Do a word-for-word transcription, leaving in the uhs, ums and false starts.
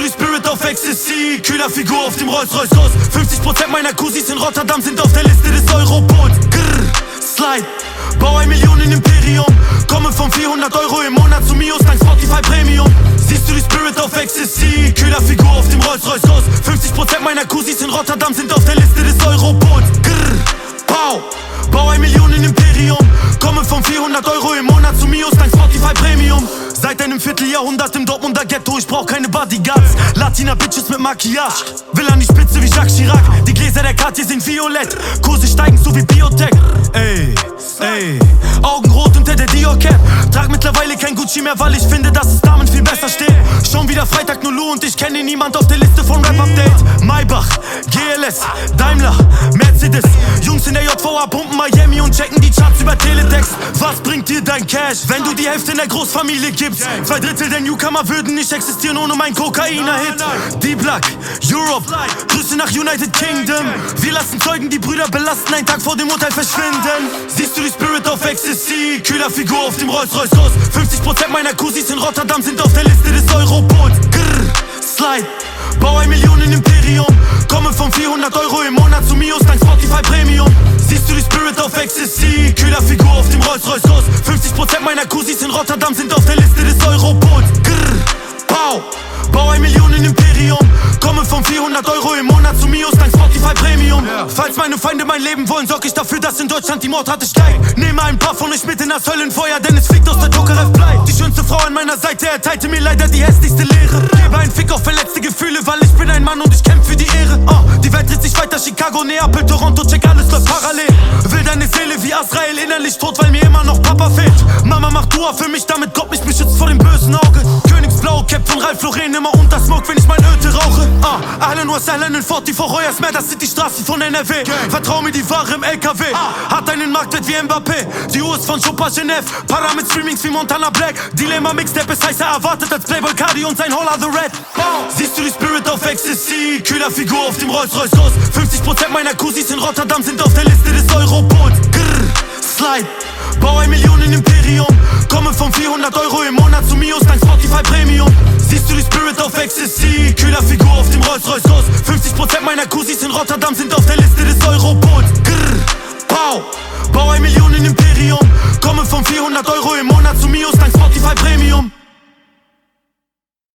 du die Spirit auf Ecstasy? Kühler Figur auf dem Rolls-Royce Ross. fünfzig Prozent meiner Cousins in Rotterdam sind auf der Liste des Europols. Grrr, Slide, bau ein Millionen-Imperium. Komme von vierhundert Euro im Monat zu Mios dank Spotify Premium. Siehst du die Spirit auf Ecstasy? Kühler Figur auf dem Rolls-Royce Ross. fünfzig Prozent meiner Cousins in Rotterdam sind auf der Liste des Europols. Grrr, bau, bau ein Millionen-Imperium. Komme von vierhundert Euro im Monat zu Mios dank Spotify Premium. Seit einem Vierteljahrhundert im Dortmunder Ghetto, ich brauch keine Bodyguards. Latina-Bitches mit Maquillage, will an die Spitze wie Jacques Chirac. Die Gläser der Cartier sind violett, Kurse steigen so wie Biotech. Ey, ey, Augenrot unter der Dior-Cap. Trag mittlerweile kein Gucci mehr, weil ich finde, dass es Damen viel besser steht. Schon wieder Freitag nur Lu und ich kenne niemand auf der Liste von Rap Update. Maybach, G L S, Daimler, Mercedes. Jungs in der J V A pumpen Miami und checken die Charts über Teletext. Was bringt dir dein Cash, wenn du die Hälfte in der Großfamilie gibst? Zwei Drittel der Newcomer würden nicht existieren ohne mein Kokainer-Hit. D-Block, Europe, Grüße nach United Kingdom. Wir lassen Zeugen die Brüder belasten, einen Tag vor dem Urteil verschwinden. Siehst du die Spirit auf Ecstasy? Kühler Figur auf dem Rolls-Royce Ross. fünfzig Prozent meiner Cousins in Rotterdam sind auf der Liste des Europols. Grrr, Slide, bau ein Millionen-Imperium. Komme von vierhundert Euro im Monat zu Mios dank Spotify Premium. Siehst du die Spirit auf Ecstasy? Kühler Figur auf dem Rolls-Royce Ross. fünfzig Prozent meiner Cousins in Rotterdam sind auf der Liste des Europols. Grrr, bau, bau ein Millionen-Imperium. Komme von vierhundert Euro im Monat zu Mios dank Spotify Premium. Yeah. Falls meine Feinde mein Leben wollen, sorg ich dafür, dass in Deutschland die Mordrate steigt. Nehme ein paar von euch mit in das Höllenfeuer, denn es fliegt aus der Tokarev Blei. Die schönste Frau an meiner Seite erteilte mir leider die hässlichste Lehre. Gebe einen Fick auf verletzte Gefühle, weil ich bin ein Mann und ich kämpfe für die Ehre. uh, Die Welt dreht sich weiter, Chicago, Neapel, Toronto, check, alles läuft parallel. Will deine Seele wie Azrael innerlich tot, weil mir immer noch Papa fehlt. Mama macht Dua für mich, damit Gott mich beschützt vor dem bösen Auge. Königsblau, Cap von Ralph Lauren, immer unter Smoke, wenn ich mein Öte rauche. Ah, Ahlan was Ahlan in vierzig Royals mehr, das sind die Straßen von N R W. Vertrau mir, die Ware im L K W hat einen Marktwert wie Mbappé. Die Uhr ist von Chopin Genève, Para mit Streamings wie Montana Black. Dilemma Mixtape ist heißer erwartet als Playboy Cardi und sein Holla the Red. Siehst du die Spirit auf Ecstasy? Kühler Figur auf dem Rolls-Royce Ross. fünfzig Prozent meiner Cousins in Rotterdam sind auf der Liste des Europols. Grrr, Slide, bau ein Millionen-Imperium. Komme von vierhundert Euro im Monat zu Mios dank Spotify Premium. Siehst du die Spirit auf Ecstasy? Kühler Figur auf dem Rolls-Royce Ross. fünfzig Prozent meiner Cousins in Rotterdam sind auf der Liste des Europols. Grrr, bau, bau ein Millionen-Imperium. Komme von vierhundert Euro im Monat zu Mios dank Spotify Premium.